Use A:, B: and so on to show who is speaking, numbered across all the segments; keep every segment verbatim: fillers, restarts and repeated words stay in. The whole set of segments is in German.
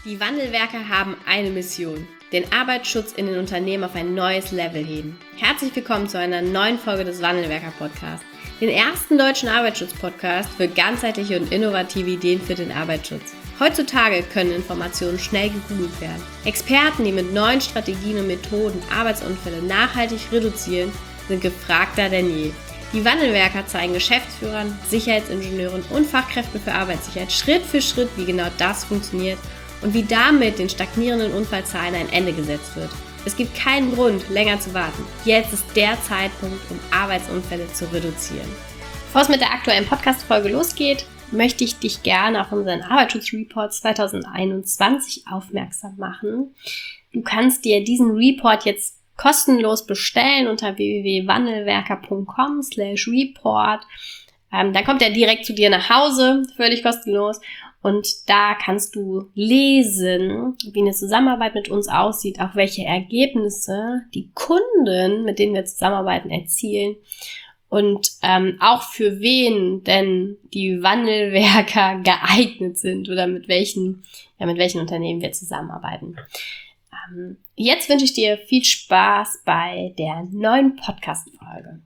A: Die Wandelwerker haben eine Mission: den Arbeitsschutz in den Unternehmen auf ein neues Level heben. Herzlich willkommen zu einer neuen Folge des Wandelwerker-Podcasts, den ersten deutschen Arbeitsschutz-Podcast für ganzheitliche und innovative Ideen für den Arbeitsschutz. Heutzutage können Informationen schnell gegoogelt werden. Experten, die mit neuen Strategien und Methoden Arbeitsunfälle nachhaltig reduzieren, sind gefragter denn je. Die Wandelwerker zeigen Geschäftsführern, Sicherheitsingenieuren und Fachkräften für Arbeitssicherheit Schritt für Schritt, wie genau das funktioniert und wie damit den stagnierenden Unfallzahlen ein Ende gesetzt wird. Es gibt keinen Grund, länger zu warten. Jetzt ist der Zeitpunkt, um Arbeitsunfälle zu reduzieren. Bevor es mit der aktuellen Podcast-Folge losgeht, möchte ich dich gerne auf unseren Arbeitsschutzreport zwanzig einundzwanzig aufmerksam machen. Du kannst dir diesen Report jetzt kostenlos bestellen unter w w w punkt wandelwerker punkt com slash report. Ähm, dann kommt er direkt zu dir nach Hause, völlig kostenlos. Und da kannst du lesen, wie eine Zusammenarbeit mit uns aussieht, auch welche Ergebnisse die Kunden, mit denen wir zusammenarbeiten, erzielen und ähm, auch für wen denn die Wandelwerker geeignet sind oder mit welchen, ja, mit welchen Unternehmen wir zusammenarbeiten. Ähm, jetzt wünsche ich dir viel Spaß bei der neuen Podcast-Folge.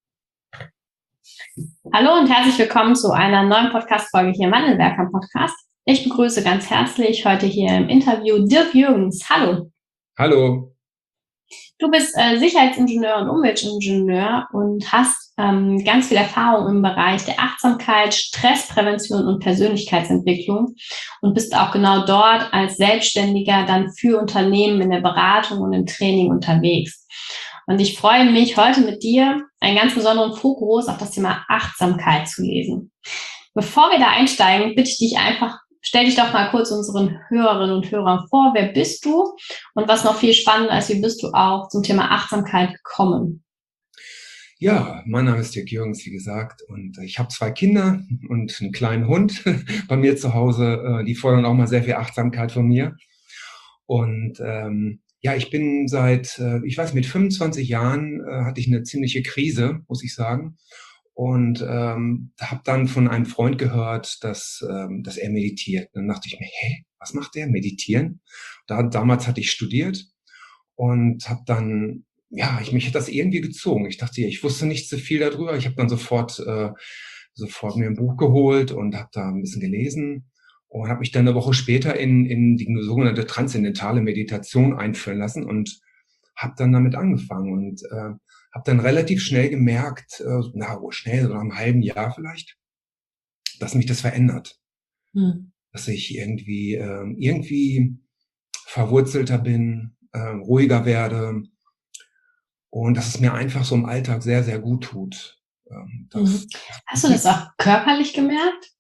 A: Hallo und herzlich willkommen zu einer neuen Podcast-Folge hier im Wandelwerker-Podcast. Ich begrüße ganz herzlich heute hier im Interview Dirk Jürgens. Hallo.
B: Hallo.
A: Du bist äh, Sicherheitsingenieur und Umweltingenieur und hast ähm, ganz viel Erfahrung im Bereich der Achtsamkeit, Stressprävention und Persönlichkeitsentwicklung und bist auch genau dort als Selbstständiger dann für Unternehmen in der Beratung und im Training unterwegs. Und ich freue mich, heute mit dir einen ganz besonderen Fokus auf das Thema Achtsamkeit zu lesen. Bevor wir da einsteigen, bitte ich dich einfach, stell dich doch mal kurz unseren Hörerinnen und Hörern vor. Wer bist du? Und was noch viel spannender ist, wie bist du auch zum Thema Achtsamkeit gekommen?
B: Ja, mein Name ist Dirk Jürgens, wie gesagt, und ich habe zwei Kinder und einen kleinen Hund bei mir zu Hause. Die fordern auch mal sehr viel Achtsamkeit von mir. Und ähm, ja, ich bin seit, äh, ich weiß, mit fünfundzwanzig Jahren äh, hatte ich eine ziemliche Krise, muss ich sagen. Und ähm, habe dann von einem Freund gehört, dass, ähm, dass er meditiert. Dann dachte ich mir, hä, was macht der? Meditieren? Da, damals hatte ich studiert und habe dann, ja, ich mich hat das irgendwie gezogen. Ich dachte, ich wusste nicht so viel darüber. Ich habe dann sofort, äh, sofort mir ein Buch geholt und habe da ein bisschen gelesen. Und habe mich dann eine Woche später in, in die sogenannte transzendentale Meditation einführen lassen und habe dann damit angefangen und äh, habe dann relativ schnell gemerkt, äh, na, schnell, so nach einem halben Jahr vielleicht, dass mich das verändert. Hm. Dass ich irgendwie, äh, irgendwie verwurzelter bin, äh, ruhiger werde und dass es mir einfach so im Alltag sehr, sehr gut tut. Ähm, das,
A: mhm. Hast du das auch körperlich gemerkt?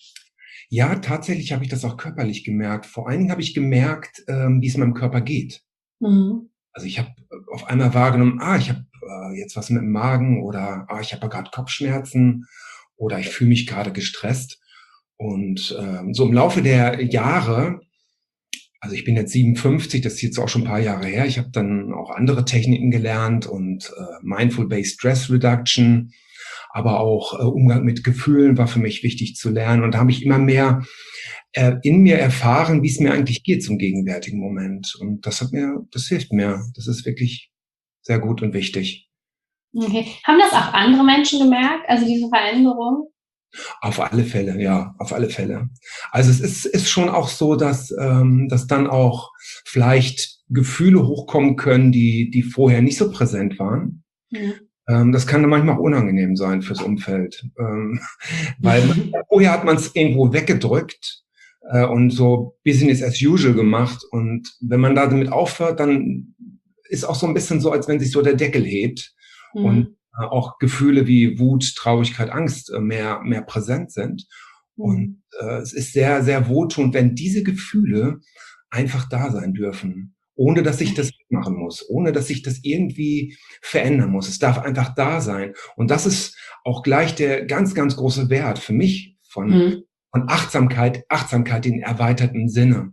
B: Ja, tatsächlich habe ich das auch körperlich gemerkt. Vor allen Dingen habe ich gemerkt, ähm, wie es meinem Körper geht. Mhm. Also ich habe auf einmal wahrgenommen, ah, ich habe äh, jetzt was mit dem Magen oder ah, ich habe gerade Kopfschmerzen oder ich fühle mich gerade gestresst. Und ähm, so im Laufe der Jahre, also ich bin jetzt siebenundfünfzig, das ist jetzt auch schon ein paar Jahre her, ich habe dann auch andere Techniken gelernt und äh, Mindful-Based Stress Reduction, aber auch äh, Umgang mit Gefühlen war für mich wichtig zu lernen. Und da habe ich immer mehr äh, in mir erfahren, wie es mir eigentlich geht zum gegenwärtigen Moment. Und das hat mir, das hilft mir. Das ist wirklich sehr gut und wichtig.
A: Okay. Haben das auch andere Menschen gemerkt, also diese Veränderung?
B: Auf alle Fälle, ja, auf alle Fälle. Also es ist, ist schon auch so, dass, ähm, dass dann auch vielleicht Gefühle hochkommen können, die, die vorher nicht so präsent waren. Mhm. Das kann manchmal auch unangenehm sein fürs Umfeld, ähm, weil man, vorher hat man es irgendwo weggedrückt äh, und so Business as usual gemacht. Und wenn man da damit aufhört, dann ist auch so ein bisschen so, als wenn sich so der Deckel hebt mhm. und äh, auch Gefühle wie Wut, Traurigkeit, Angst äh, mehr mehr präsent sind. Mhm. Und äh, es ist sehr, sehr wohltuend, wenn diese Gefühle einfach da sein dürfen. Ohne dass ich das machen muss, ohne dass ich das irgendwie verändern muss. Es darf einfach da sein. Und das ist auch gleich der ganz, ganz große Wert für mich von, mhm. von Achtsamkeit, Achtsamkeit in erweiterten Sinne.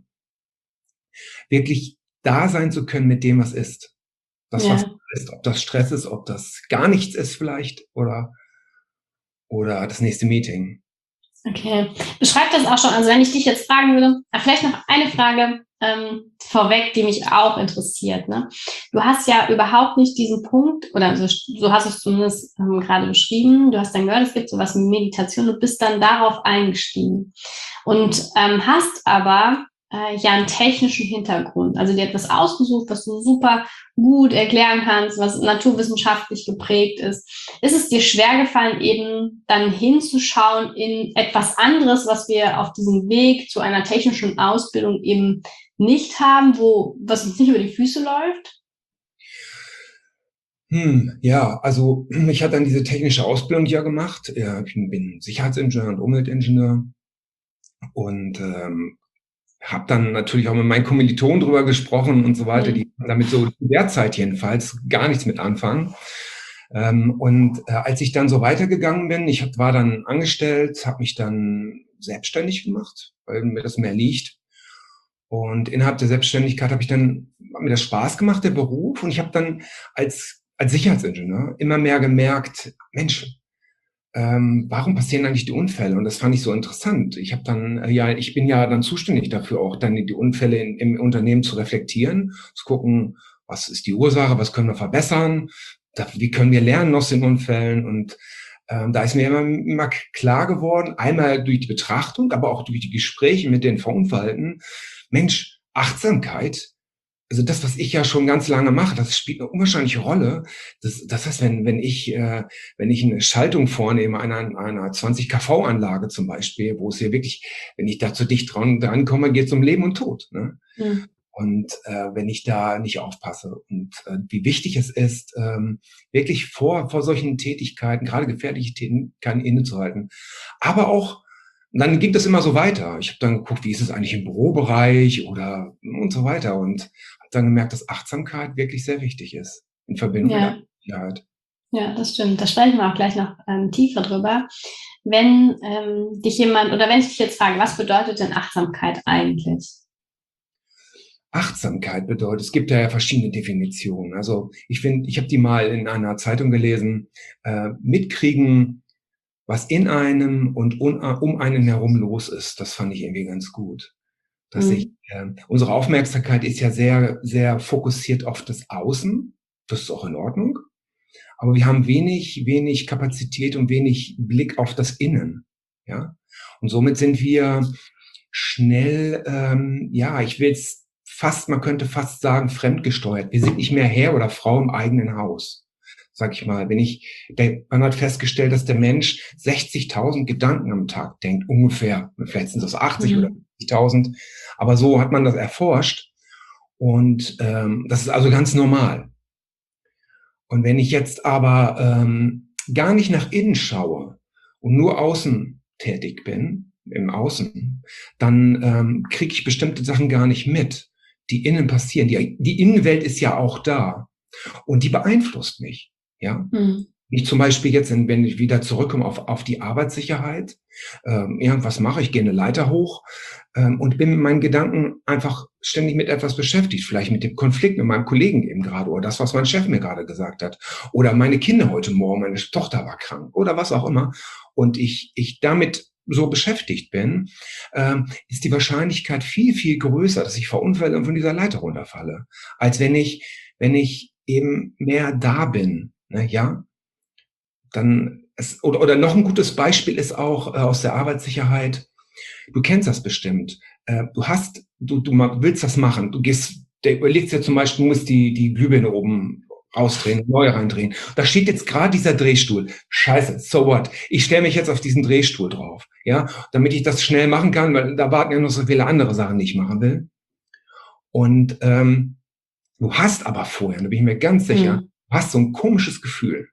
B: Wirklich da sein zu können mit dem, was ist. Das, ja. was ist, ob das Stress ist, ob das gar nichts ist vielleicht oder, oder das nächste Meeting.
A: Okay. Beschreib das auch schon. Also wenn ich dich jetzt fragen würde, vielleicht noch eine Frage ähm, vorweg, die mich auch interessiert. Ne? Du hast ja überhaupt nicht diesen Punkt, oder so, so hast du es zumindest ähm, gerade beschrieben, du hast dann gehört, es gibt sowas wie Meditation und bist dann darauf eingestiegen. Und ähm, hast aber äh, ja einen technischen Hintergrund. Also dir etwas ausgesucht, was du super gut erklären kannst, was naturwissenschaftlich geprägt ist. Ist es dir schwer gefallen, eben dann hinzuschauen in etwas anderes, was wir auf diesem Weg zu einer technischen Ausbildung eben nicht haben, wo, was uns nicht über die Füße läuft?
B: Hm, ja, also ich hatte dann diese technische Ausbildung ja gemacht. Ja, ich bin Sicherheitsingenieur und Umweltingenieur und ähm, habe dann natürlich auch mit meinen Kommilitonen drüber gesprochen und so weiter, die
A: Mhm.
B: damit so derzeit jedenfalls gar nichts mit anfangen. Ähm, und äh, als ich dann so weitergegangen bin, ich hab, war dann angestellt, habe mich dann selbstständig gemacht, weil mir das mehr liegt. Und innerhalb der Selbstständigkeit habe ich dann, hat mir das Spaß gemacht, der Beruf. Und ich habe dann als, als Sicherheitsingenieur immer mehr gemerkt, Mensch, ähm, warum passieren eigentlich die Unfälle? Und das fand ich so interessant. Ich habe dann, äh, ja, ich bin ja dann zuständig dafür, auch dann die Unfälle in, im Unternehmen zu reflektieren, zu gucken, was ist die Ursache, was können wir verbessern, da, wie können wir lernen aus den Unfällen. Und ähm, da ist mir immer, immer klar geworden, einmal durch die Betrachtung, aber auch durch die Gespräche mit den Verunfallten, Mensch, Achtsamkeit, also das, was ich ja schon ganz lange mache, das spielt eine unwahrscheinliche Rolle. Das, das heißt, wenn, wenn ich, äh, wenn ich eine Schaltung vornehme einer, einer zwanzig Kilowatt Anlage zum Beispiel, wo es hier wirklich, wenn ich da zu dicht dran, dran komme, geht es um Leben und Tod. Ne?
A: Mhm.
B: Und äh, wenn ich da nicht aufpasse und äh, wie wichtig es ist, ähm, wirklich vor, vor solchen Tätigkeiten, gerade gefährliche Tätigkeiten innezuhalten. Aber auch, und dann ging das immer so weiter. Ich habe dann geguckt, wie ist es eigentlich im Bürobereich oder und so weiter. Und habe dann gemerkt, dass Achtsamkeit wirklich sehr wichtig ist in Verbindung mit
A: Ja,
B: Sicherheit.
A: ja, das stimmt. Da sprechen wir auch gleich noch ähm, tiefer drüber. Wenn ähm, dich jemand, oder wenn ich dich jetzt frage, was bedeutet denn Achtsamkeit eigentlich?
B: Achtsamkeit bedeutet, es gibt ja verschiedene Definitionen. Also ich finde, ich habe die mal in einer Zeitung gelesen, äh, mitkriegen, was in einem und un, um einen herum los ist. Das fand ich irgendwie ganz gut. Dass ich,
A: Mhm.
B: äh, unsere Aufmerksamkeit ist ja sehr, sehr fokussiert auf das Außen. Das ist auch in Ordnung. Aber wir haben wenig, wenig Kapazität und wenig Blick auf das Innen. Ja. Und somit sind wir schnell, ähm, ja, ich will es fast, man könnte fast sagen, fremdgesteuert. Wir sind nicht mehr Herr oder Frau im eigenen Haus. Sag ich mal, wenn ich, der, man hat festgestellt, dass der Mensch sechzigtausend Gedanken am Tag denkt, ungefähr. Vielleicht sind es achtzig oder
A: Mhm.
B: fünfzigtausend. Aber so hat man das erforscht. Und ähm, das ist also ganz normal. Und wenn ich jetzt aber ähm, gar nicht nach innen schaue und nur außen tätig bin, im Außen, dann ähm, kriege ich bestimmte Sachen gar nicht mit, die innen passieren. Die, die Innenwelt ist ja auch da und die beeinflusst mich. Ja,
A: Mhm.
B: ich zum Beispiel jetzt, wenn ich wieder zurückkomme auf, auf die Arbeitssicherheit, ähm, irgendwas mache, ich gehe eine Leiter hoch ähm, und bin mit meinen Gedanken einfach ständig mit etwas beschäftigt, vielleicht mit dem Konflikt mit meinem Kollegen eben gerade oder das, was mein Chef mir gerade gesagt hat oder meine Kinder heute Morgen, meine Tochter war krank oder was auch immer und ich, ich damit so beschäftigt bin, ähm, ist die Wahrscheinlichkeit viel, viel größer, dass ich verunfalle und von dieser Leiter runterfalle, als wenn ich, wenn ich eben mehr da bin, ne, ja, dann es, oder, oder noch ein gutes Beispiel ist auch äh, aus der Arbeitssicherheit. Du kennst das bestimmt. Äh, du hast, du, du willst das machen. Du gehst, der überlegst dir zum Beispiel, du musst die, die Glühbirne oben rausdrehen, neu reindrehen. Da steht jetzt gerade dieser Drehstuhl. Scheiße, so what? Ich stelle mich jetzt auf diesen Drehstuhl drauf, ja, damit ich das schnell machen kann, weil da warten ja noch so viele andere Sachen, die ich machen will. Und ähm, du hast aber vorher, da bin ich mir ganz sicher,
A: Mhm.
B: du hast so ein komisches Gefühl.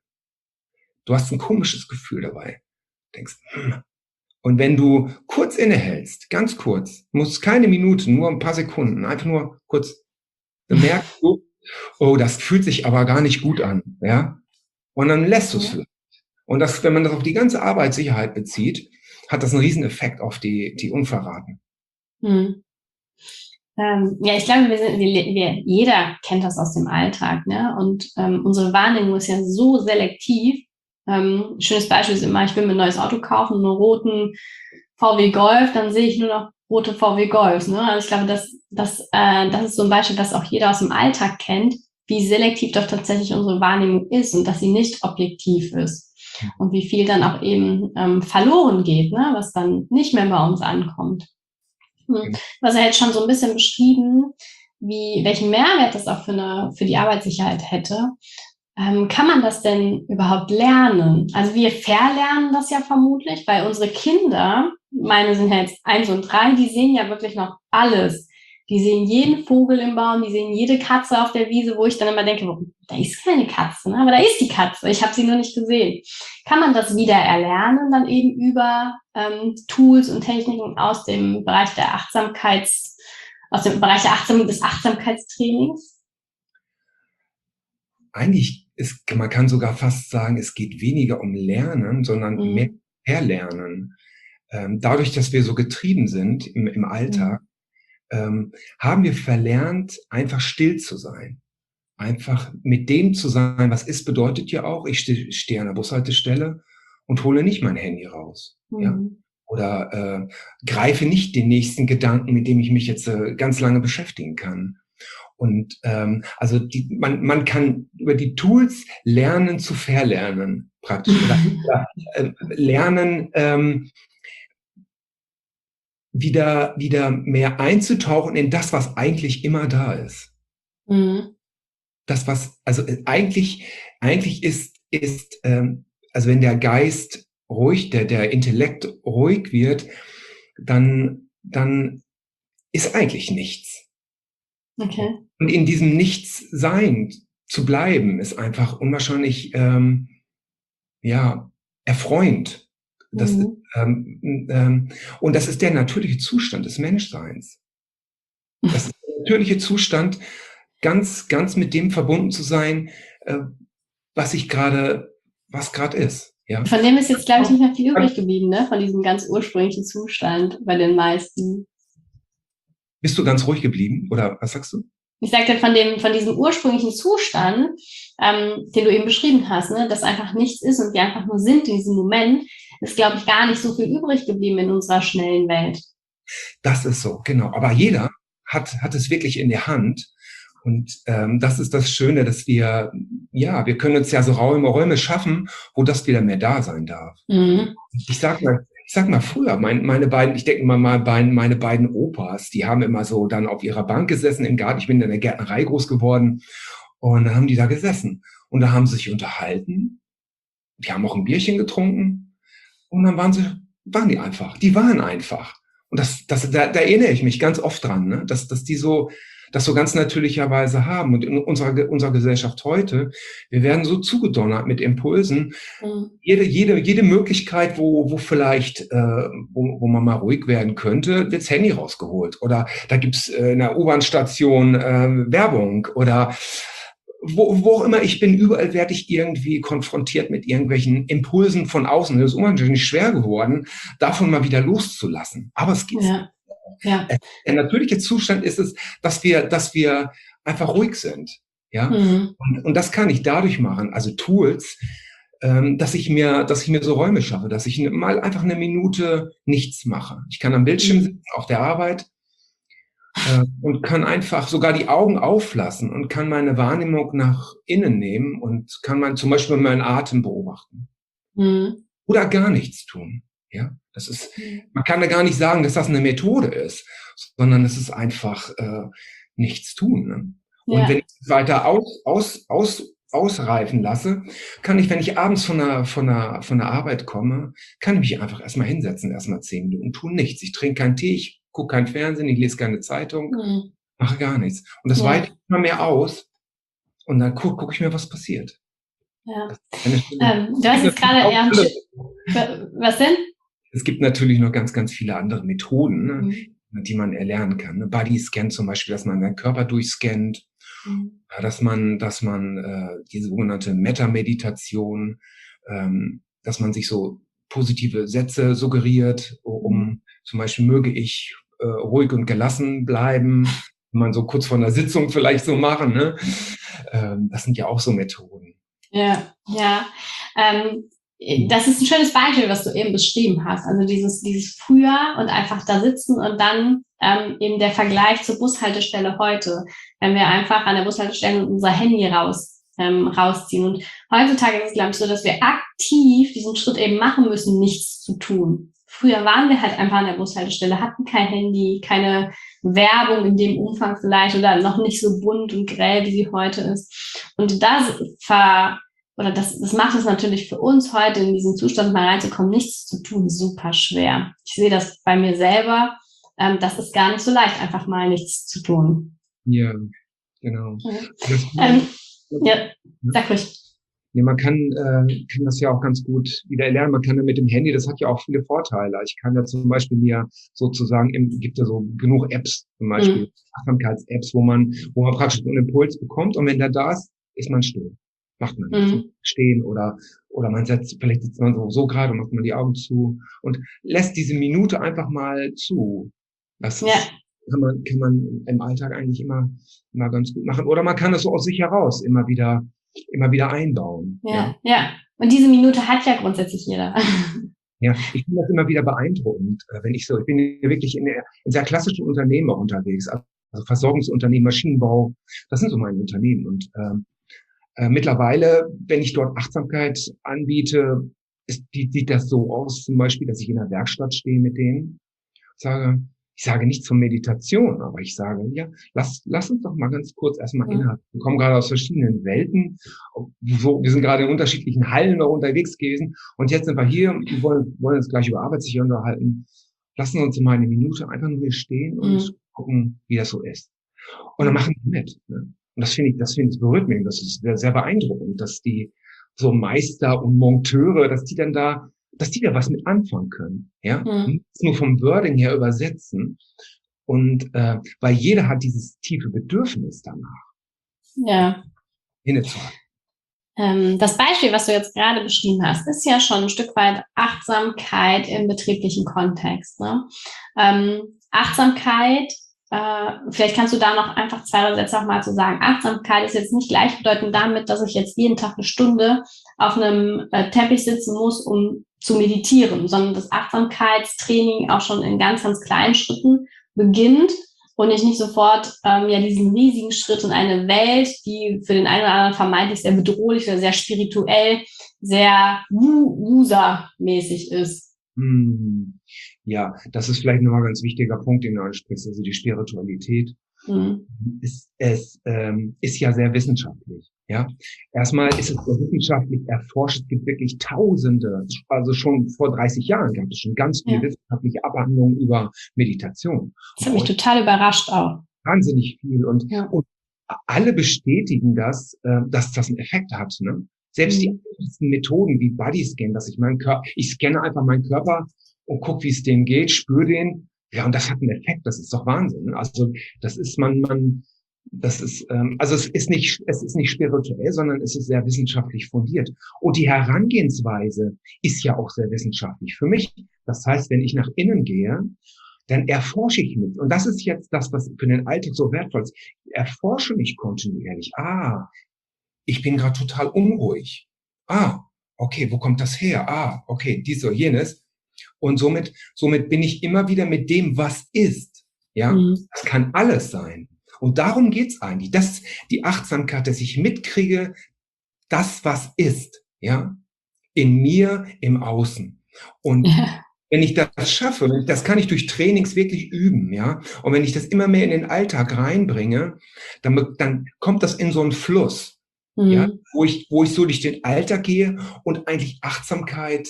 B: Du hast ein komisches Gefühl dabei. Denkst, hm. Und wenn du kurz innehältst, ganz kurz, muss keine Minute, nur ein paar Sekunden, einfach nur kurz, dann merkst du, oh, das fühlt sich aber gar nicht gut an, ja? Und dann lässt du es
A: Ja.
B: für. Und das, wenn man das auf die ganze Arbeitssicherheit bezieht, hat das einen riesen Effekt auf die, die Unverraten.
A: Mhm. Ähm, ja, ich glaube, wir sind, wir, wir, jeder kennt das aus dem Alltag, ne? Und ähm, unsere Wahrnehmung ist ja so selektiv. Ähm, schönes Beispiel ist immer, ich will mir ein neues Auto kaufen, einen roten V W Golf, dann sehe ich nur noch rote V W Golfs. Ne? Also ich glaube, das, das, äh, das ist so ein Beispiel, das auch jeder aus dem Alltag kennt, wie selektiv doch tatsächlich unsere Wahrnehmung ist und dass sie nicht objektiv ist. Und wie viel dann auch eben ähm, verloren geht, ne? Was dann nicht mehr bei uns ankommt. Hm. Du hast ja jetzt schon so ein bisschen beschrieben, wie, welchen Mehrwert das auch für, eine, für die Arbeitssicherheit hätte. Ähm, kann man das denn überhaupt lernen? Also wir verlernen das ja vermutlich, weil unsere Kinder, meine sind ja jetzt eins und drei, die sehen ja wirklich noch alles. Die sehen jeden Vogel im Baum, die sehen jede Katze auf der Wiese, wo ich dann immer denke, da ist keine Katze, ne? Aber da ist die Katze, ich habe sie nur nicht gesehen. Kann man das wieder erlernen, dann eben über ähm, Tools und Techniken aus dem Bereich der Achtsamkeits, aus dem Bereich der Achtsam des Achtsamkeitstrainings?
B: Eigentlich ist, man kann sogar fast sagen, es geht weniger um Lernen, sondern mhm. mehr Erlernen. Ähm, dadurch, dass wir so getrieben sind im, im Alltag, mhm. ähm, haben wir verlernt, einfach still zu sein. Einfach mit dem zu sein, was ist, bedeutet ja auch, ich stehe steh an der Bushaltestelle und hole nicht mein Handy raus. Mhm. Ja? Oder äh, greife nicht den nächsten Gedanken, mit dem ich mich jetzt äh, ganz lange beschäftigen kann. Und ähm, also die, man, man kann über die Tools lernen zu verlernen, praktisch. Oder, oder äh, lernen, ähm, wieder, wieder mehr einzutauchen in das, was eigentlich immer da ist. Mhm. Das, was, also eigentlich, eigentlich ist, ist, ähm, also wenn der Geist ruhig, der, der Intellekt ruhig wird, dann, dann ist eigentlich nichts.
A: Okay.
B: Und in diesem Nichts-Sein zu bleiben, ist einfach unwahrscheinlich, ähm, ja, erfreuend. Das mhm. ist, ähm, ähm, und das ist der natürliche Zustand des Menschseins. Das ist der natürliche Zustand, ganz, ganz mit dem verbunden zu sein, äh, was ich gerade, was gerade ist. Ja?
A: Von dem ist jetzt, glaube ich, nicht mehr viel übrig geblieben, ne? Von diesem ganz ursprünglichen Zustand bei den meisten.
B: Bist du ganz ruhig geblieben? Oder was sagst du?
A: Ich sagte, von dem, von diesem ursprünglichen Zustand, ähm, den du eben beschrieben hast, ne, dass einfach nichts ist und wir einfach nur sind in diesem Moment, ist, glaube ich, gar nicht so viel übrig geblieben in unserer schnellen Welt.
B: Das ist so, genau. Aber jeder hat, hat es wirklich in der Hand. Und ähm, das ist das Schöne, dass wir, ja, wir können uns ja so Räume, Räume schaffen, wo das wieder mehr da sein darf. Mhm. Ich sag mal, ich sag mal früher, mein, meine beiden, ich denke mal, mal meine beiden Opas, die haben immer so dann auf ihrer Bank gesessen im Garten. Ich bin in der Gärtnerei groß geworden und dann haben die da gesessen und da haben sie sich unterhalten. Die haben auch ein Bierchen getrunken und dann waren sie, waren die einfach. Die waren einfach. Und das, das, da, da erinnere ich mich ganz oft dran, ne? dass, dass die so, das so ganz natürlicherweise haben. Und in unserer, unserer Gesellschaft heute, wir werden so zugedonnert mit Impulsen. Mhm. Jede, jede, jede Möglichkeit, wo, wo vielleicht, äh, wo, wo man mal ruhig werden könnte, wirds Handy rausgeholt. Oder da gibt's äh, in der U-Bahn-Station äh, Werbung. Oder wo, wo auch immer ich bin, überall werde ich irgendwie konfrontiert mit irgendwelchen Impulsen von außen. Das ist unwahrscheinlich schwer geworden, davon mal wieder loszulassen. Aber es geht.
A: Ja. Ja.
B: Der natürliche Zustand ist es, dass wir, dass wir einfach ruhig sind. Ja. Mhm. Und, und das kann ich dadurch machen, also Tools, ähm, dass ich mir, dass ich mir so Räume schaffe, dass ich mal einfach eine Minute nichts mache. Ich kann am Bildschirm sitzen, auf der Arbeit, äh, und kann einfach sogar die Augen auflassen und kann meine Wahrnehmung nach innen nehmen und kann man zum Beispiel meinen Atem beobachten. Mhm. Oder gar nichts tun. Ja, das ist, man kann ja gar nicht sagen, dass das eine Methode ist, sondern es ist einfach äh, nichts tun. Ne? Und ja. wenn ich es weiter aus, aus, aus, ausreifen lasse, kann ich, wenn ich abends von der, von der, von der Arbeit komme, kann ich mich einfach erstmal hinsetzen, erstmal zehn Minuten, tun nichts. Ich trinke keinen Tee, ich gucke keinen Fernsehen, ich lese keine Zeitung, mhm. mache gar nichts. Und das ja. weitet immer mehr aus und dann gucke guck ich mir, was passiert.
A: Ja. Ähm, du hast jetzt gerade eher was denn?
B: Es gibt natürlich noch ganz, ganz viele andere Methoden, ne, mhm. die man erlernen kann. Ne? Bodyscan zum Beispiel, dass man seinen Körper durchscannt, mhm. dass man, dass man äh, die sogenannte Meta-Meditation, ähm, dass man sich so positive Sätze suggeriert, um mhm. zum Beispiel möge ich äh, ruhig und gelassen bleiben, wenn man so kurz vor einer Sitzung vielleicht so machen. Ne? Ähm, das sind ja auch so Methoden.
A: Ja, ja. Ähm, das ist ein schönes Beispiel, was du eben beschrieben hast. Also dieses, dieses früher und einfach da sitzen und dann ähm, eben der Vergleich zur Bushaltestelle heute. Wenn wir einfach an der Bushaltestelle unser Handy raus, ähm, rausziehen. Und heutzutage ist es, glaube ich, so, dass wir aktiv diesen Schritt eben machen müssen, nichts zu tun. Früher waren wir halt einfach an der Bushaltestelle, hatten kein Handy, keine Werbung in dem Umfang vielleicht oder noch nicht so bunt und grell, wie sie heute ist. Und das ver Oder das, das macht es natürlich für uns heute in diesen Zustand mal reinzukommen, nichts zu tun, super schwer. Ich sehe das bei mir selber. Ähm, das ist gar nicht so leicht, einfach mal nichts zu tun.
B: Ja, genau.
A: Ja,
B: Das,
A: ähm, ja sag ruhig.
B: Ja, man kann, äh, kann das ja auch ganz gut wieder lernen. Man kann ja mit dem Handy, das hat ja auch viele Vorteile. Ich kann ja zum Beispiel mir sozusagen, im, gibt ja so genug Apps, zum Beispiel
A: Mhm.
B: Achtsamkeits-Apps, wo man, wo man praktisch einen Impuls bekommt und wenn der da ist, ist man still. Macht man nicht.
A: Mhm.
B: Stehen oder, oder man setzt, vielleicht sitzt man so, so gerade und macht man die Augen zu und lässt diese Minute einfach mal zu. Das
A: Ja.
B: ist, kann man, kann man im Alltag eigentlich immer, immer ganz gut machen. Oder man kann es so aus sich heraus immer wieder, immer wieder einbauen.
A: Ja,
B: Ja.
A: ja. Und diese Minute hat ja grundsätzlich jeder.
B: Ja, ich finde das immer wieder beeindruckend, äh, wenn ich so, ich bin ja wirklich in, der, in sehr klassischen Unternehmen auch unterwegs, also Versorgungsunternehmen, Maschinenbau, das sind so meine Unternehmen und ähm, äh, mittlerweile, wenn ich dort Achtsamkeit anbiete, ist, die, sieht das so aus, zum Beispiel, dass ich in der Werkstatt stehe mit denen, sage, ich sage nicht zur Meditation, aber ich sage, ja, lass, lass uns doch mal ganz kurz erstmal
A: Mhm.
B: innehalten. Wir kommen gerade aus verschiedenen Welten. So, wir sind gerade in unterschiedlichen Hallen noch unterwegs gewesen. Und jetzt sind wir hier und wollen, wollen uns gleich über Arbeit sich unterhalten. Lassen uns mal eine Minute einfach nur hier stehen und
A: Mhm.
B: gucken, wie das so ist. Und dann machen die mit. Ne? Und das finde ich, das finde ich, berührt mich. Das ist sehr, sehr beeindruckend, dass die so Meister und Monteure, dass die dann da, dass die da was mit anfangen können. Ja,
A: Mhm.
B: nicht nur vom Wording her übersetzen. Und äh, weil jeder hat dieses tiefe Bedürfnis danach,
A: Ja.
B: innezuhalten.
A: Ähm, das Beispiel, was du jetzt gerade beschrieben hast, ist ja schon ein Stück weit Achtsamkeit im betrieblichen Kontext. Ne? Ähm, Achtsamkeit, äh, vielleicht kannst du da noch einfach zwei, drei Sätze auch mal zu sagen. Achtsamkeit ist jetzt nicht gleichbedeutend damit, dass ich jetzt jeden Tag eine Stunde auf einem äh, Teppich sitzen muss, um zu meditieren, sondern das Achtsamkeitstraining auch schon in ganz, ganz kleinen Schritten beginnt und ich nicht sofort ähm, ja diesen riesigen Schritt in eine Welt, die für den einen oder anderen vermeintlich sehr bedrohlich oder sehr spirituell, sehr user-mäßig ist.
B: Hm. Ja, das ist vielleicht nochmal ein ganz wichtiger Punkt, den du ansprichst, also die Spiritualität.
A: Mhm.
B: Es, es ähm, ist ja sehr wissenschaftlich. Ja, erstmal ist es so wissenschaftlich erforscht. Es gibt wirklich Tausende, also schon vor dreißig Jahren gab es schon ganz viele
A: Ja.
B: wissenschaftliche Abhandlungen über Meditation.
A: Das hat mich total überrascht auch.
B: Wahnsinnig viel und,
A: Ja.
B: und alle bestätigen das, äh, dass das einen Effekt hat. Ne? Selbst die
A: Mhm.
B: einfachsten Methoden wie Bodyscan, dass ich meinen Körper, ich scanne einfach meinen Körper und gucke, wie es dem geht, spüre den. Ja, und das hat einen Effekt. Das ist doch Wahnsinn. Ne? Also das ist man, man, das ist, ähm, also es ist nicht, es ist nicht spirituell, sondern es ist sehr wissenschaftlich fundiert. Und die Herangehensweise ist ja auch sehr wissenschaftlich für mich. Das heißt, wenn ich nach innen gehe, dann erforsche ich mich. Und das ist jetzt das, was für den Alltag so wertvoll ist. Ich erforsche mich kontinuierlich. Ah, ich bin gerade total unruhig. Ah, okay, wo kommt das her? Ah, okay, dies oder jenes. Und somit, somit bin ich immer wieder mit dem, was ist. Ja,
A: Mhm.
B: das kann alles sein. Und darum geht's eigentlich. Das ist die Achtsamkeit, dass ich mitkriege, das, was ist. Ja, in mir, im Außen. Und
A: Ja.
B: wenn ich das schaffe, das kann ich durch Trainings wirklich üben, ja. Und wenn ich das immer mehr in den Alltag reinbringe, dann, dann kommt das in so einen Fluss,
A: Mhm.
B: ja, wo ich, wo ich so durch den Alltag gehe und eigentlich Achtsamkeit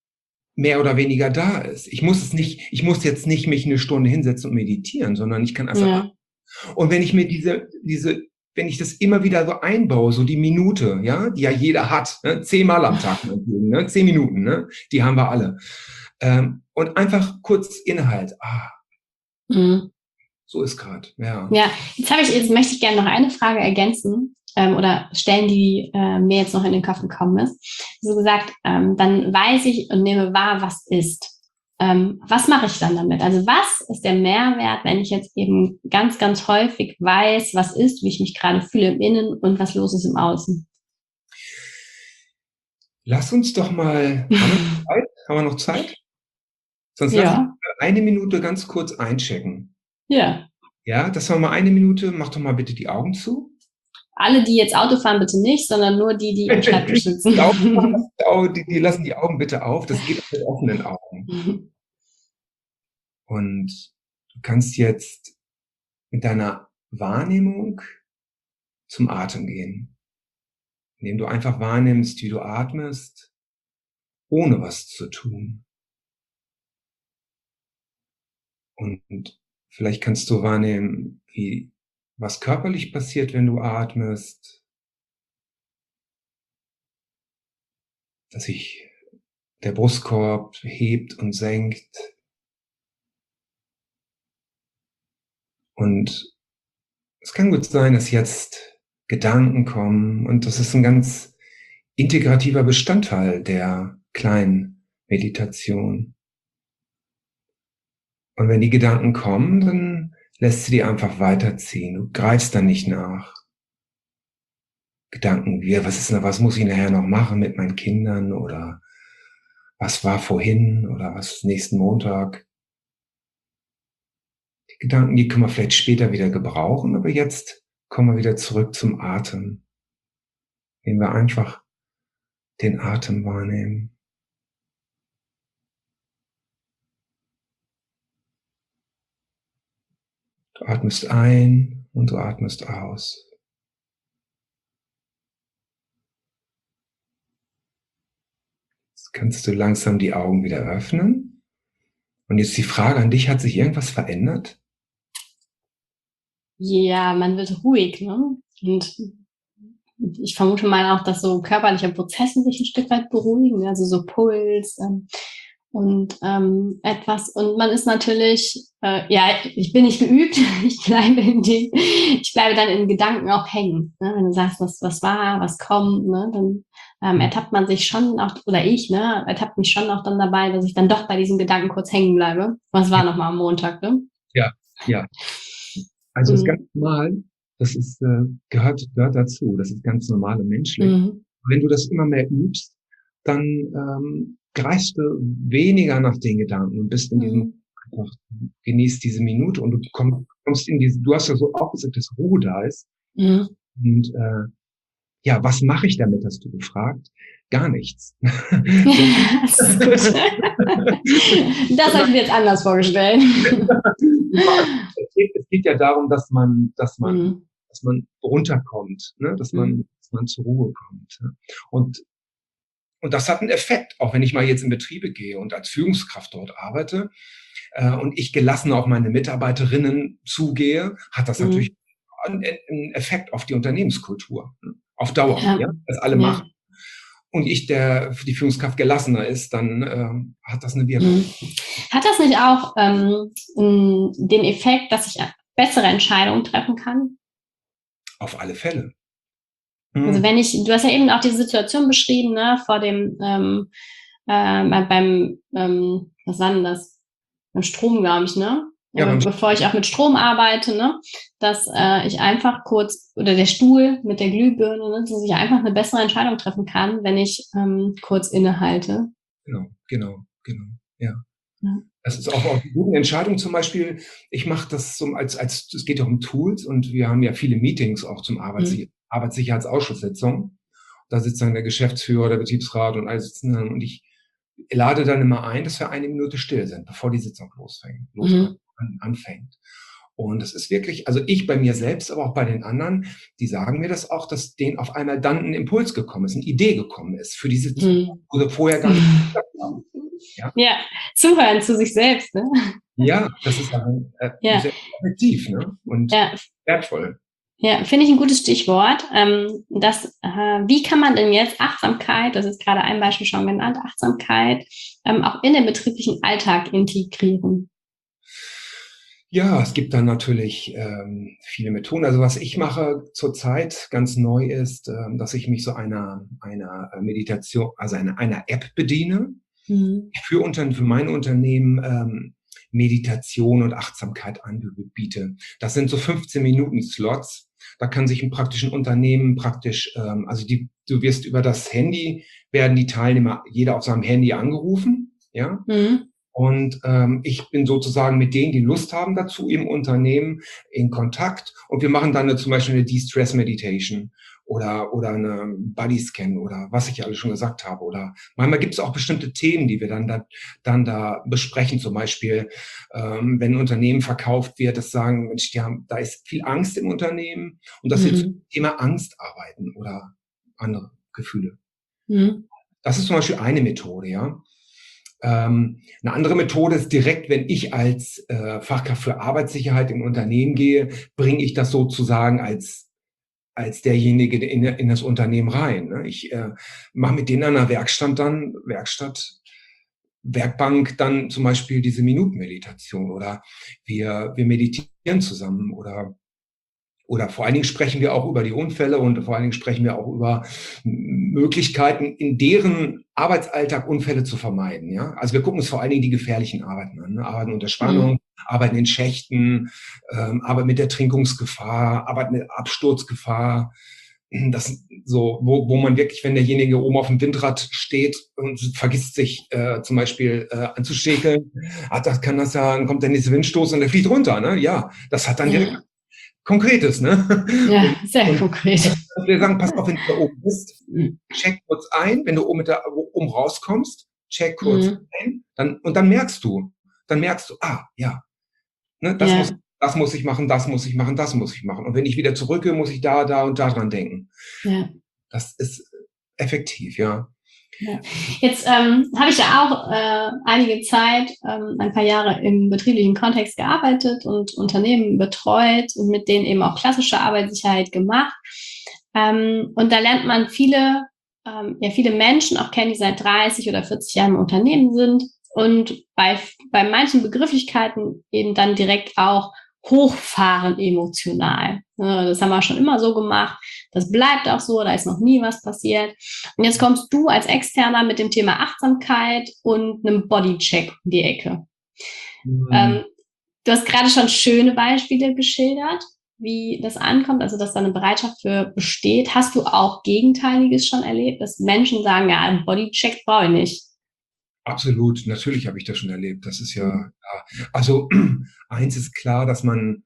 B: mehr oder weniger da ist. Ich muss es nicht, ich muss jetzt nicht mich eine Stunde hinsetzen und meditieren, sondern ich kann einfach,
A: Ja.
B: und wenn ich mir diese, diese, wenn ich das immer wieder so einbaue, so die Minute, ja, die ja jeder hat, ne, zehnmal am Tag, ne, zehn Minuten, ne, die haben wir alle. Ähm, und einfach kurz Inhalt. Ah,
A: Mhm.
B: so ist gerade, ja.
A: Ja, jetzt habe ich, jetzt möchte ich gerne noch eine Frage ergänzen ähm, oder stellen, die äh, mir jetzt noch in den Kopf gekommen ist. So gesagt, ähm, dann weiß ich und nehme wahr, was ist. Ähm, was mache ich dann damit? Also was ist der Mehrwert, wenn ich jetzt eben ganz, ganz häufig weiß, was ist, wie ich mich gerade fühle im Innen und was los ist im Außen?
B: lass uns doch mal, haben wir noch Zeit? Haben wir noch Zeit? Sonst lass uns
C: Ja,
B: mal eine Minute ganz kurz einchecken.
C: ja.
B: Ja, das war mal eine Minute. Mach doch mal bitte die Augen zu.
C: Alle, die jetzt Auto fahren, bitte nicht, sondern nur die, die am Schreibtisch sitzen.
B: Die, Augen, die, Augen, die, die lassen die Augen bitte auf. Das geht auch mit offenen Augen. Und du kannst jetzt mit deiner Wahrnehmung zum Atem gehen, indem du einfach wahrnimmst, wie du atmest, ohne was zu tun. Und vielleicht kannst du wahrnehmen, wie was körperlich passiert, wenn du atmest, dass sich der Brustkorb hebt und senkt. Und es kann gut sein, dass jetzt Gedanken kommen, und das ist ein ganz integrativer Bestandteil der kleinen Meditation. Und wenn die Gedanken kommen, dann lässt sie die einfach weiterziehen. Du greifst dann nicht nach. Gedanken wie, was ist, was muss ich nachher noch machen mit meinen Kindern, oder was war vorhin, oder was ist nächsten Montag. Die Gedanken, die können wir vielleicht später wieder gebrauchen, aber jetzt kommen wir wieder zurück zum Atem, indem wir einfach den Atem wahrnehmen. Du atmest ein und du atmest aus. Jetzt kannst du langsam die Augen wieder öffnen. Und jetzt die Frage an dich, hat sich irgendwas verändert?
C: Ja, man wird ruhig, ne? Und ich vermute mal auch, dass so körperliche Prozesse sich ein Stück weit beruhigen, also so Puls ähm, und ähm, etwas. Und man ist natürlich, äh, ja, ich bin nicht geübt, ich bleibe in den, ich bleibe dann in Gedanken auch hängen. Ne? Wenn du sagst, was, was war, was kommt, ne? Dann ähm, ertappt man sich schon auch, oder ich, ne, ertappt mich schon auch dann dabei, dass ich dann doch bei diesem Gedanken kurz hängen bleibe. Was war nochmal am Montag, ne?
B: Ja, ja. Also das ist ganz normal, das ist, äh, gehört, gehört dazu, das ist ganz normal und menschlich. Mhm. Wenn du das immer mehr übst, dann ähm, greifst du weniger nach den Gedanken und bist in diesem, mhm. einfach genießt diese Minute, und du komm, kommst in diese, du hast ja so auch gesagt, dass Ruhe da ist. Mhm. Und äh, ja, was mache ich damit, hast du gefragt? Gar nichts.
C: Das ist gut. Das habe ich mir jetzt anders vorgestellt.
B: Es geht ja darum, dass man, dass man, mhm. dass man runterkommt, ne? dass man, mhm. dass man zur Ruhe kommt. Ne? Und, und das hat einen Effekt, auch wenn ich mal jetzt in Betriebe gehe und als Führungskraft dort arbeite äh, und ich gelassen auf meine Mitarbeiterinnen zugehe, hat das mhm. natürlich einen, einen Effekt auf die Unternehmenskultur, ne? Auf Dauer, ja. Ja? Das alle ja. machen. Und ich, der für die Führungskraft gelassener ist, dann ähm, hat das eine Wirkung.
C: Hat das nicht auch ähm, den Effekt, dass ich bessere Entscheidungen treffen kann?
B: Auf alle Fälle.
C: Mhm. Also wenn ich, du hast ja eben auch die Situation beschrieben, ne, vor dem, ähm, äh, beim, ähm, was war denn das? Beim Strom, glaube ich, ne? Ja, bevor ich auch mit Strom arbeite, ne, dass äh, ich einfach kurz, oder der Stuhl mit der Glühbirne, ne, dass ich einfach eine bessere Entscheidung treffen kann, wenn ich ähm, kurz innehalte.
B: Genau, genau, genau, ja. ja. Das ist auch, auch eine gute Entscheidung, zum Beispiel, ich mache das so als, als, es geht ja um Tools, und wir haben ja viele Meetings auch zum Arbeitssicher- mhm. Arbeitssicherheitsausschusssitzung. Da sitzt dann der Geschäftsführer, der Betriebsrat und alle sitzen dann, und ich lade dann immer ein, dass wir eine Minute still sind, bevor die Sitzung losfängt. losfängt. Mhm. anfängt. Und das ist wirklich, also ich bei mir selbst, aber auch bei den anderen, die sagen mir das auch, dass denen auf einmal dann ein Impuls gekommen ist, eine Idee gekommen ist für die Sitzung, mhm. oder vorher gar nicht gedacht haben.
C: Ja? ja, zuhören zu sich selbst, ne?
B: Ja, das ist also, äh, ja. sehr effektiv, ne? Und ja. wertvoll.
C: Ja, finde ich ein gutes Stichwort. Ähm, das, äh, wie kann man denn jetzt Achtsamkeit, das ist gerade ein Beispiel schon genannt, Achtsamkeit ähm, auch in den betrieblichen Alltag integrieren?
B: Ja, es gibt dann natürlich ähm, viele Methoden. Also was ich mache zurzeit ganz neu ist, ähm, dass ich mich so einer einer Meditation, also einer, einer App bediene. Mhm. Für, unter, für mein Unternehmen ähm, Meditation und Achtsamkeit anbiete. Das sind so fünfzehn Minuten Slots. Da kann sich ein praktisch ein Unternehmen praktisch, ähm, also die, du wirst über das Handy, werden die Teilnehmer, jeder auf seinem Handy angerufen, ja.
C: Mhm.
B: Und ähm, ich bin sozusagen mit denen, die Lust haben dazu, im Unternehmen in Kontakt. Und wir machen dann eine, zum Beispiel eine De-Stress Meditation oder oder eine Bodyscan oder was ich alles schon gesagt habe. Oder manchmal gibt es auch bestimmte Themen, die wir dann da dann da besprechen. Zum Beispiel, ähm, wenn ein Unternehmen verkauft wird, das sagen, Mensch, die haben, da ist viel Angst im Unternehmen und dass wir zum Thema Angst arbeiten oder andere Gefühle.
C: Mhm.
B: Das ist zum Beispiel eine Methode, ja. Ähm, eine andere Methode ist direkt, wenn ich als äh, Fachkraft für Arbeitssicherheit im Unternehmen gehe, bringe ich das sozusagen als als derjenige in, in das Unternehmen rein. Ne? Ich äh, mache mit denen an einer Werkstatt dann, Werkstatt, Werkbank dann zum Beispiel diese Minutenmeditation oder wir, wir meditieren zusammen oder Oder vor allen Dingen sprechen wir auch über die Unfälle und vor allen Dingen sprechen wir auch über Möglichkeiten, in deren Arbeitsalltag Unfälle zu vermeiden. Ja? Also wir gucken uns vor allen Dingen die gefährlichen Arbeiten an. Ne? Arbeiten unter Spannung, mhm. Arbeiten in Schächten, ähm, Arbeiten mit Ertrinkungsgefahr, Arbeiten mit Absturzgefahr. Das so, wo, wo man wirklich, wenn derjenige oben auf dem Windrad steht und vergisst sich äh, zum Beispiel äh, anzuschäkeln, ah, das kann das ja, dann kommt der nächste Windstoß und der fliegt runter. Ne? Ja, das hat dann
C: Ja.
B: direkt Konkretes, ne?
C: Ja,
B: und,
C: sehr
B: und
C: konkret.
B: wir sagen, pass auf, wenn du da oben bist, check kurz ein, wenn du oben, mit da, oben rauskommst, check kurz
C: Mhm.
B: ein, dann, und dann merkst du, dann merkst du, ah, ja, ne, das
C: Ja.
B: muss, das muss ich machen, das muss ich machen, das muss ich machen. Und wenn ich wieder zurückgehe, muss ich da, da und da dran denken.
C: Ja.
B: Das ist effektiv, ja.
C: Ja. Jetzt ähm, habe ich ja auch äh, einige Zeit, ähm, ein paar Jahre im betrieblichen Kontext gearbeitet und Unternehmen betreut und mit denen eben auch klassische Arbeitssicherheit gemacht. Ähm, und da lernt man viele, ähm, ja, viele Menschen auch kennen, die seit dreißig oder vierzig Jahren im Unternehmen sind und bei, bei manchen Begrifflichkeiten eben dann direkt auch hochfahren emotional. Das haben wir schon immer so gemacht. Das bleibt auch so, da ist noch nie was passiert. Und jetzt kommst du als Externer mit dem Thema Achtsamkeit und einem Bodycheck um die Ecke. Mhm. Ähm, du hast gerade schon schöne Beispiele geschildert, wie das ankommt, also dass da eine Bereitschaft für besteht. Hast du auch Gegenteiliges schon erlebt, dass Menschen sagen, ja, einen Bodycheck brauche ich nicht?
B: Absolut, natürlich habe ich das schon erlebt. Das ist ja, mhm. ja. Also eins ist klar, dass man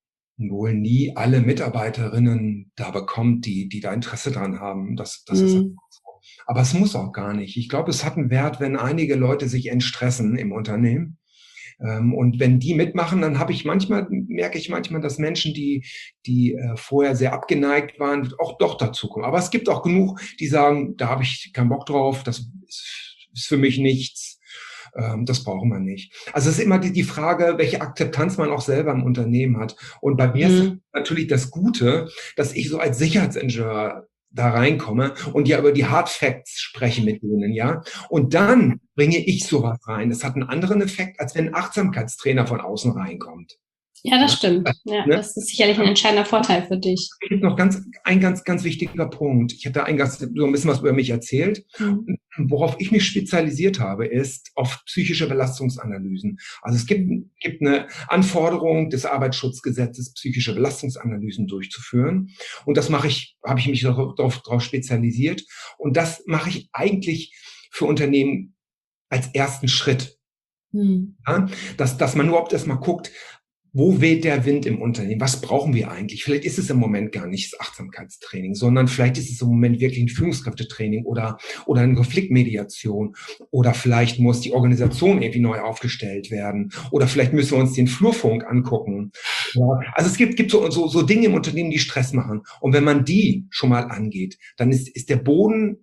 B: wohl nie alle Mitarbeiterinnen da bekommt, die, die da Interesse dran haben. Das, das mhm. ist so. Aber es muss auch gar nicht. Ich glaube, es hat einen Wert, wenn einige Leute sich entstressen im Unternehmen. Ähm, und wenn die mitmachen, dann habe ich manchmal, merke ich manchmal, dass Menschen, die, die äh, vorher sehr abgeneigt waren, auch doch dazukommen. Aber es gibt auch genug, die sagen, da habe ich keinen Bock drauf, das ist ist für mich nichts, ähm, das braucht man nicht. Also es ist immer die, die Frage, welche Akzeptanz man auch selber im Unternehmen hat. Und bei mir mhm. ist natürlich das Gute, dass ich so als Sicherheitsingenieur da reinkomme und ja über die Hard Facts spreche mit denen, ja. Und dann bringe ich sowas rein. Das hat einen anderen Effekt, als wenn ein Achtsamkeitstrainer von außen reinkommt.
C: Ja, das stimmt. Ja, ne? Das ist sicherlich ein entscheidender Vorteil für dich.
B: Es gibt noch ganz, ein ganz, ganz wichtiger Punkt. Ich hatte eingangs so ein bisschen was über mich erzählt. Mhm. Worauf ich mich spezialisiert habe, ist auf psychische Belastungsanalysen. Also es gibt, gibt eine Anforderung des Arbeitsschutzgesetzes, psychische Belastungsanalysen durchzuführen. Und das mache ich, habe ich mich darauf, darauf spezialisiert. Und das mache ich eigentlich für Unternehmen als ersten Schritt. Mhm. Ja, dass, dass man überhaupt erstmal guckt, wo weht der Wind im Unternehmen? Was brauchen wir eigentlich? Vielleicht ist es im Moment gar nicht das Achtsamkeitstraining, sondern vielleicht ist es im Moment wirklich ein Führungskräftetraining oder, oder eine Konfliktmediation. Oder vielleicht muss die Organisation irgendwie neu aufgestellt werden. Oder vielleicht müssen wir uns den Flurfunk angucken. Ja, also es gibt, gibt so, so, so Dinge im Unternehmen, die Stress machen. Und wenn man die schon mal angeht, dann ist, ist der Boden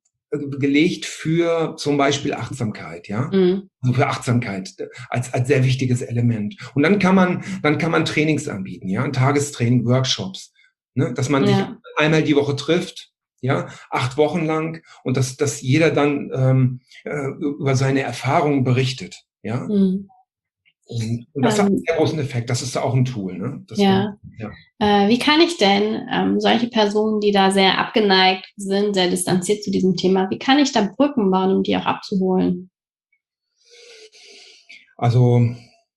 B: gelegt für zum Beispiel Achtsamkeit, ja, mhm. also für Achtsamkeit als als sehr wichtiges Element. Und dann kann man dann kann man Trainings anbieten, ja, ein Tagestraining, Workshops, ne, dass man ja. sich einmal die Woche trifft, ja, acht Wochen lang und dass dass jeder dann ähm, über seine Erfahrungen berichtet, ja. Mhm. Und, und das ähm, hat einen sehr großen Effekt. Das ist auch ein Tool, ne? Das
C: ja. Kann, ja. Äh, wie kann ich denn ähm, solche Personen, die da sehr abgeneigt sind, sehr distanziert zu diesem Thema, wie kann ich da Brücken bauen, um die auch abzuholen?
B: Also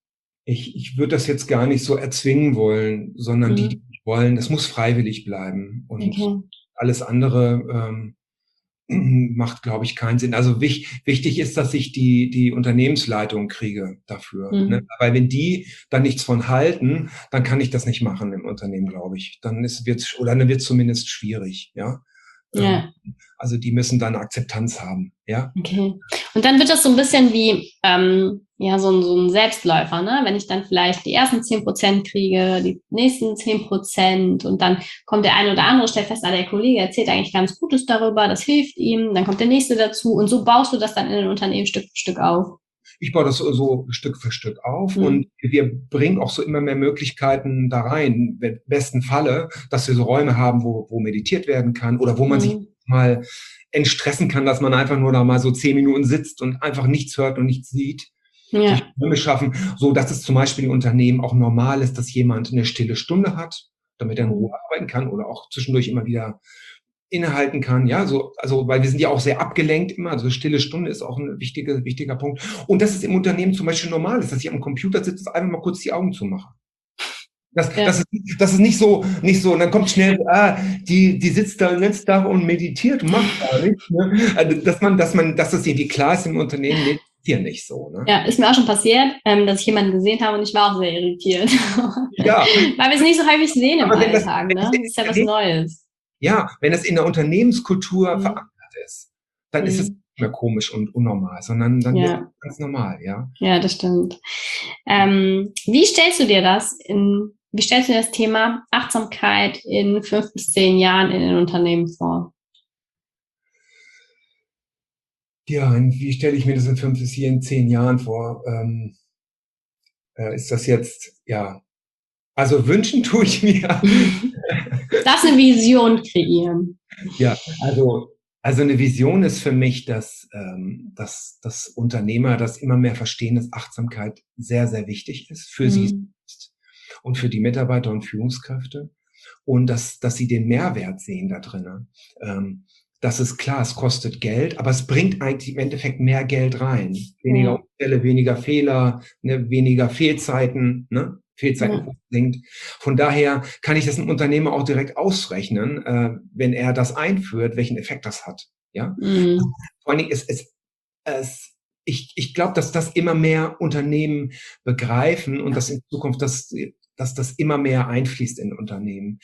B: Ich, ich würde das jetzt gar nicht so erzwingen wollen, sondern
C: Mhm.
B: die, die nicht wollen, das muss freiwillig bleiben. Und
C: Okay.
B: alles andere ähm, macht, glaube ich, keinen Sinn. Also wich, wichtig ist, dass ich die, die Unternehmensleitung kriege dafür.
C: Mhm.
B: Ne? Weil wenn die dann nichts von halten, dann kann ich das nicht machen im Unternehmen, glaube ich. Dann ist wird's, oder dann wird es zumindest schwierig, ja.
C: Ja.
B: Ähm, also die müssen dann Akzeptanz haben, ja.
C: Okay. Und dann wird das so ein bisschen wie ähm, ja, so ein, so ein Selbstläufer, ne? Wenn ich dann vielleicht die ersten zehn Prozent kriege, die nächsten zehn Prozent und dann kommt der eine oder andere, stellt fest, ah, der Kollege erzählt eigentlich ganz Gutes darüber, das hilft ihm, dann kommt der nächste dazu und so baust du das dann in den Unternehmen Stück für Stück auf.
B: Ich baue das so, so Stück für Stück auf
C: Mhm.
B: und wir bringen auch so immer mehr Möglichkeiten da rein. Im besten Falle, dass wir so Räume haben, wo, wo meditiert werden kann oder wo man
C: Mhm.
B: sich mal entstressen kann, dass man einfach nur da mal so zehn Minuten sitzt und einfach nichts hört und nichts sieht.
C: Ja.
B: Solche Räume schaffen, so dass es zum Beispiel in Unternehmen auch normal ist, dass jemand eine stille Stunde hat, damit er in Ruhe arbeiten kann oder auch zwischendurch immer wieder innehalten kann, ja, so, also, weil wir sind ja auch sehr abgelenkt immer, also stille Stunde ist auch ein wichtiger, wichtiger Punkt. Und dass es im Unternehmen zum Beispiel normal ist, dass ich am Computer sitze, einfach mal kurz die Augen zu machen. Das,
C: Ja.
B: das, ist, das ist nicht so, nicht so, und dann kommt schnell, ah, die, die sitzt da den ganzen Tag und meditiert und macht gar nichts, ne? Also, dass man, dass man, dass das irgendwie klar ist im Unternehmen, nee, hier nicht so, ne?
C: Ja, ist mir auch schon passiert, ähm, dass ich jemanden gesehen habe und ich war auch sehr irritiert.
B: Ja.
C: Weil wir es nicht so häufig sehen im
B: Aber wenn das-
C: Alltag,
B: wenn
C: ne?
B: das-
C: Das ist ja was Neues.
B: Ja, wenn es in der Unternehmenskultur
C: Mhm.
B: verankert ist, dann ist es
C: Mhm.
B: nicht mehr komisch und unnormal, sondern dann
C: Ja.
B: wird es ganz normal, ja.
C: Ja, das stimmt. Ähm, wie stellst du dir das in, wie stellst du dir das Thema Achtsamkeit in fünf bis zehn Jahren in den Unternehmen vor?
B: Ja, und wie stelle ich mir das in fünf bis hier in zehn Jahren vor? Ähm, äh, ist das jetzt, ja, also wünschen tue ich mir.
C: Darfst eine Vision kreieren.
B: Ja, also, also eine Vision ist für mich, dass, ähm, dass, dass Unternehmer das immer mehr verstehen, dass Achtsamkeit sehr, sehr wichtig ist für sie
C: Mhm.
B: selbst und für die Mitarbeiter und Führungskräfte und dass, dass sie den Mehrwert sehen da drinnen. Ähm, das ist klar, es kostet Geld, aber es bringt eigentlich im Endeffekt mehr Geld rein. Weniger
C: Ja.
B: Unfälle, weniger Fehler, ne, weniger Fehlzeiten, ne? Fehlzeiten
C: Ja.
B: sinkt. Von daher kann ich das einem Unternehmer auch direkt ausrechnen, äh, wenn er das einführt, welchen Effekt das hat. Ja?
C: Mhm.
B: Vor allen Dingen ist es, es ich, ich glaube, dass das immer mehr Unternehmen begreifen und dass in Zukunft das, dass das immer mehr einfließt in Unternehmen.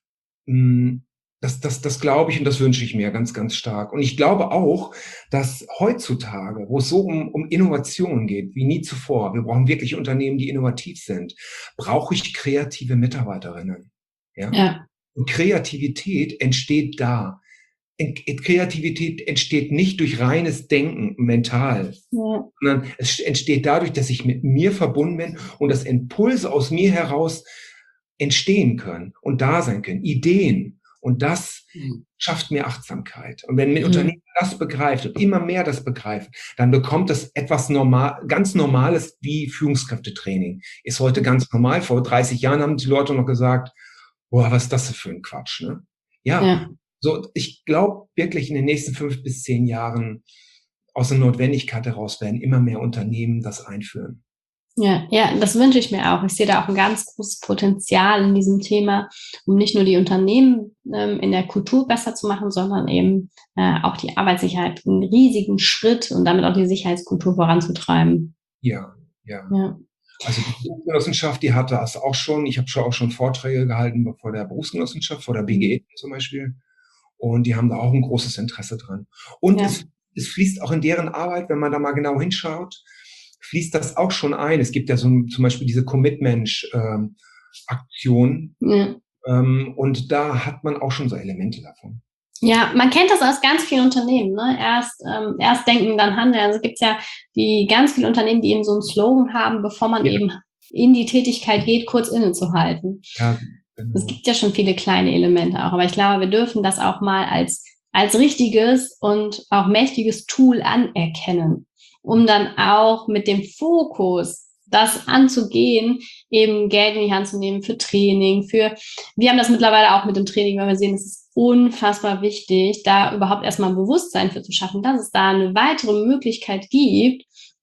B: Mm, Das, das, das glaube ich und das wünsche ich mir ganz, ganz stark. Und ich glaube auch, dass heutzutage, wo es so um, um Innovation geht, wie nie zuvor, wir brauchen wirklich Unternehmen, die innovativ sind, brauche ich kreative Mitarbeiterinnen. Ja?
C: Ja.
B: Und Kreativität entsteht da. In- Kreativität entsteht nicht durch reines Denken, mental,
C: Ja.
B: sondern es entsteht dadurch, dass ich mit mir verbunden bin und dass Impulse aus mir heraus entstehen können und da sein können, Ideen. Und das
C: Mhm.
B: schafft mehr Achtsamkeit. Und wenn ein
C: Mhm.
B: Unternehmen das begreift und immer mehr das begreift, dann bekommt es etwas normal, ganz Normales wie Führungskräftetraining. Ist heute ganz normal. Vor dreißig Jahren haben die Leute noch gesagt, boah, was ist das für ein Quatsch, ne? Ja,
C: Ja.
B: so, ich glaube wirklich in den nächsten fünf bis zehn Jahren aus der Notwendigkeit heraus werden immer mehr Unternehmen das einführen.
C: Ja, ja, das wünsche ich mir auch. Ich sehe da auch ein ganz großes Potenzial in diesem Thema, um nicht nur die Unternehmen ähm, in der Kultur besser zu machen, sondern eben äh, auch die Arbeitssicherheit einen riesigen Schritt und damit auch die Sicherheitskultur voranzutreiben.
B: Ja, ja.
C: Ja.
B: Also die Berufsgenossenschaft, die hatte das auch schon. Ich habe schon auch schon Vorträge gehalten vor der Berufsgenossenschaft, vor der B G E zum Beispiel. Und die haben da auch ein großes Interesse dran. Und
C: Ja.
B: es, es fließt auch in deren Arbeit, wenn man da mal genau hinschaut, fließt das auch schon ein. Es gibt ja so zum Beispiel diese Commitment-Aktion.
C: Ja.
B: Ähm, und da hat man auch schon so Elemente davon.
C: Ja, man kennt das aus ganz vielen Unternehmen, ne? Erst, ähm, erst denken, dann handeln. Also gibt's ja die ganz viele Unternehmen, die eben so einen Slogan haben, bevor man
B: Ja.
C: eben in die Tätigkeit geht, kurz innezuhalten.
B: Ja, genau.
C: Es gibt ja schon viele kleine Elemente auch, aber ich glaube, wir dürfen das auch mal als, als richtiges und auch mächtiges Tool anerkennen, um dann auch mit dem Fokus, das anzugehen, eben Geld in die Hand zu nehmen für Training, für, wir haben das mittlerweile auch mit dem Training, weil wir sehen, es ist unfassbar wichtig, da überhaupt erstmal ein Bewusstsein für zu schaffen, dass es da eine weitere Möglichkeit gibt,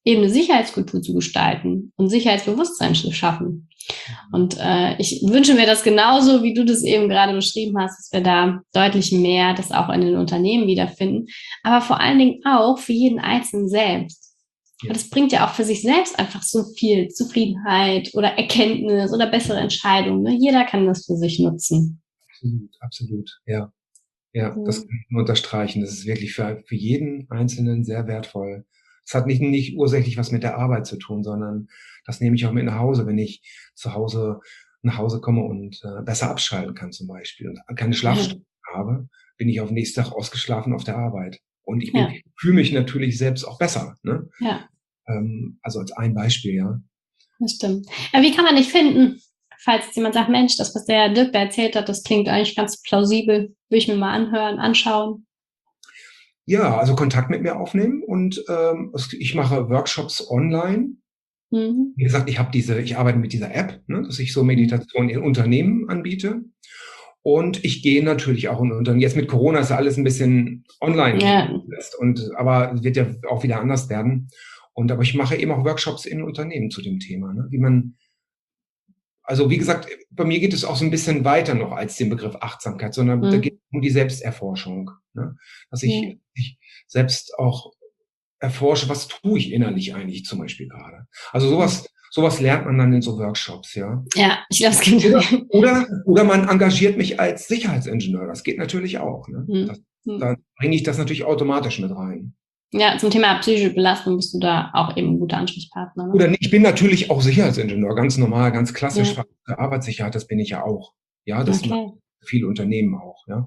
C: eben eine Sicherheitskultur zu gestalten und Sicherheitsbewusstsein zu schaffen. Und äh, ich wünsche mir das genauso, wie du das eben gerade beschrieben hast, dass wir da deutlich mehr das auch in den Unternehmen wiederfinden, aber vor allen Dingen auch für jeden Einzelnen selbst. Ja. Und das bringt ja auch für sich selbst einfach so viel Zufriedenheit oder Erkenntnis oder bessere Entscheidungen. Ne? Jeder kann das für sich nutzen.
B: Absolut, absolut, ja. Ja, das kann ich nur unterstreichen. Das ist wirklich für, für jeden Einzelnen sehr wertvoll. Es hat nicht, nicht ursächlich was mit der Arbeit zu tun, sondern das nehme ich auch mit nach Hause, wenn ich zu Hause nach Hause komme und äh, besser abschalten kann zum Beispiel und keine Schlafstörungen ja. habe, bin ich auf den nächsten Tag ausgeschlafen auf der Arbeit. Und ich bin, ja. fühle mich natürlich selbst auch besser. Ne?
C: Ja.
B: Ähm, also als ein Beispiel, ja.
C: Das stimmt. Aber wie kann man dich finden? Falls jetzt jemand sagt, Mensch, das, was der Dirk da erzählt hat, das klingt eigentlich ganz plausibel, will ich mir mal anhören, anschauen.
B: Ja, also Kontakt mit mir aufnehmen und ähm, ich mache Workshops online. Mhm. Wie gesagt, ich habe diese, ich arbeite mit dieser App, ne, dass ich so Meditation in Unternehmen anbiete. Und ich gehe natürlich auch in Unternehmen. Jetzt mit Corona ist ja alles ein bisschen online. Ja. Und, aber es wird ja auch wieder anders werden. Und aber ich mache eben auch Workshops in Unternehmen zu dem Thema, ne, wie man Also wie gesagt, bei mir geht es auch so ein bisschen weiter noch als den Begriff Achtsamkeit, sondern mhm. da geht es um die Selbsterforschung. Ne? Dass ich, mhm. ich selbst auch erforsche, was tue ich innerlich eigentlich zum Beispiel gerade. Also sowas, sowas lernt man dann in so Workshops, ja.
C: Ja, ich glaube, es geht.
B: Oder, oder, oder man engagiert mich als Sicherheitsingenieur, das geht natürlich auch. Ne? Mhm. Das, da bringe ich das natürlich automatisch mit rein.
C: Ja, zum Thema psychische Belastung bist du da auch eben ein guter Ansprechpartner. Ne?
B: Oder ich bin natürlich auch Sicherheitsingenieur, ganz normal, ganz klassisch ja. für Arbeitssicherheit, das bin ich ja auch. Ja, das okay. machen viele Unternehmen auch, ja.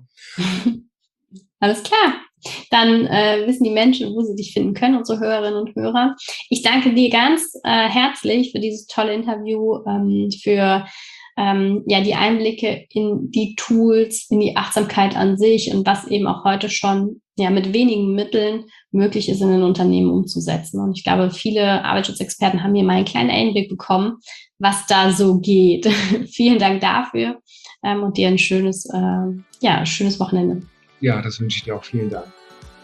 C: Alles klar. Dann äh, wissen die Menschen, wo sie dich finden können, unsere Hörerinnen und Hörer. Ich danke dir ganz äh, herzlich für dieses tolle Interview, ähm, für ähm, ja die Einblicke in die Tools, in die Achtsamkeit an sich und was eben auch heute schon ja mit wenigen Mitteln möglich ist, in den Unternehmen umzusetzen. Und ich glaube, viele Arbeitsschutzexperten haben hier mal einen kleinen Einblick bekommen, was da so geht. Vielen Dank dafür ähm, und dir ein schönes, äh, ja, schönes Wochenende.
B: Ja, das wünsche ich dir auch. Vielen Dank.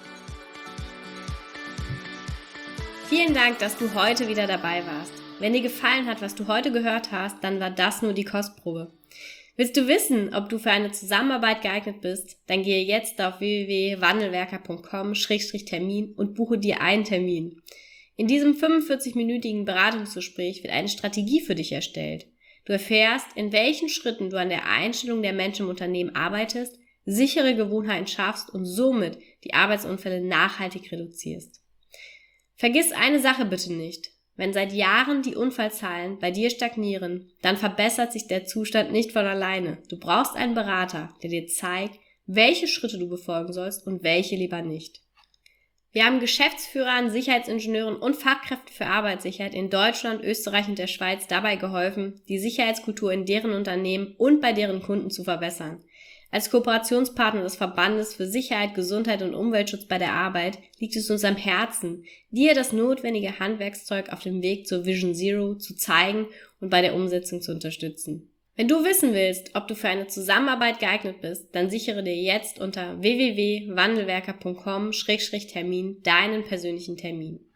A: Vielen Dank, dass du heute wieder dabei warst. Wenn dir gefallen hat, was du heute gehört hast, dann war das nur die Kostprobe. Willst du wissen, ob du für eine Zusammenarbeit geeignet bist? Dann gehe jetzt auf w w w punkt wandelwerker punkt com Schrägstrich Termin und buche dir einen Termin. In diesem fünfundvierzig-minütigen Beratungsgespräch wird eine Strategie für dich erstellt. Du erfährst, in welchen Schritten du an der Einstellung der Menschen im Unternehmen arbeitest, sichere Gewohnheiten schaffst und somit die Arbeitsunfälle nachhaltig reduzierst. Vergiss eine Sache bitte nicht. Wenn seit Jahren die Unfallzahlen bei dir stagnieren, dann verbessert sich der Zustand nicht von alleine. Du brauchst einen Berater, der dir zeigt, welche Schritte du befolgen sollst und welche lieber nicht. Wir haben Geschäftsführern, Sicherheitsingenieuren und Fachkräften für Arbeitssicherheit in Deutschland, Österreich und der Schweiz dabei geholfen, die Sicherheitskultur in deren Unternehmen und bei deren Kunden zu verbessern. Als Kooperationspartner des Verbandes für Sicherheit, Gesundheit und Umweltschutz bei der Arbeit liegt es uns am Herzen, dir das notwendige Handwerkszeug auf dem Weg zur Vision Zero zu zeigen und bei der Umsetzung zu unterstützen. Wenn du wissen willst, ob du für eine Zusammenarbeit geeignet bist, dann sichere dir jetzt unter w w w punkt wandelwerker punkt com Schrägstrich Termin deinen persönlichen Termin.